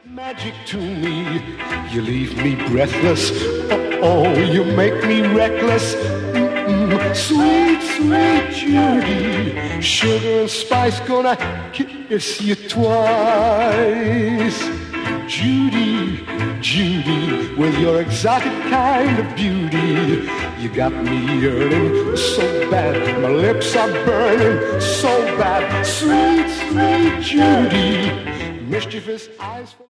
Magic to me, you leave me breathless. Oh, you make me reckless. Sweet, sweet Judy, sugar and spice, gonna kiss you twice. Judy, Judy, with your exotic kind of beauty, you got me yearning so bad, my lips are burning so bad. Sweet, sweet Judy, mischievous eyes.